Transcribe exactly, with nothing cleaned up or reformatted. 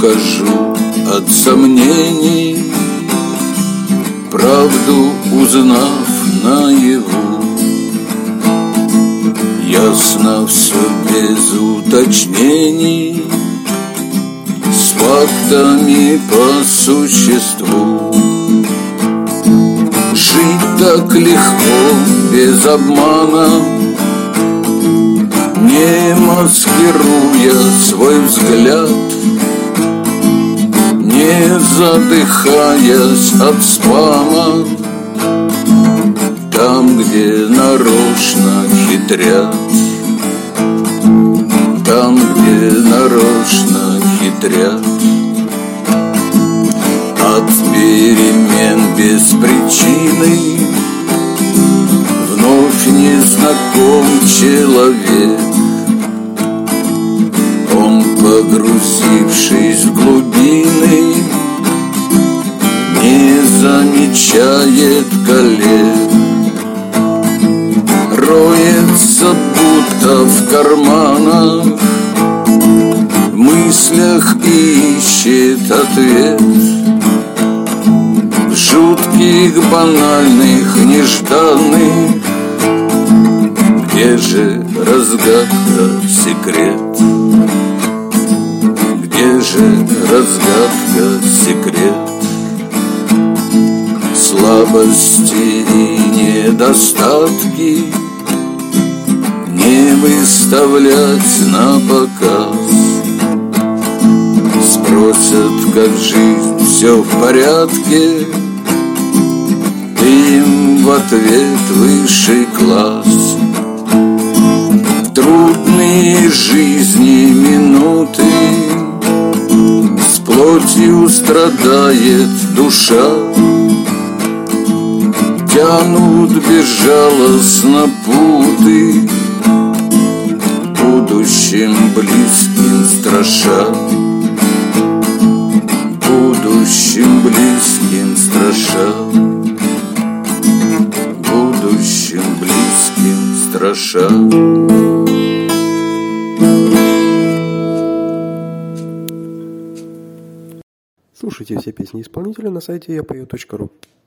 ухожу от сомнений, правду узнав наяву. Ясно все без уточнений, с фактами по существу. Жить так легко, без обмана, не маскируя свой взгляд, не задыхаясь от спама, там, где нарочно хитрят, там, где нарочно хитрят. От перемен без причины вновь незнаком человек. Он, погрузившись в глубины, не замечает коллег. Роется будто в карманах, в мыслях ищет ответ. В жутких, банальных, нежданных, где же разгадка, секрет? Где же разгадка, секрет? Слабости и недостатки не выставлять на показ. Спросят, как жизнь, все в порядке, им в ответ высший класс. В трудные жизни минуты с плотью страдает душа. Тянут безжалостно путы, будущим близким страша. Будущим близким страша. Будущим близким страша. Слушайте все песни исполнителя на сайте я пою точка ру.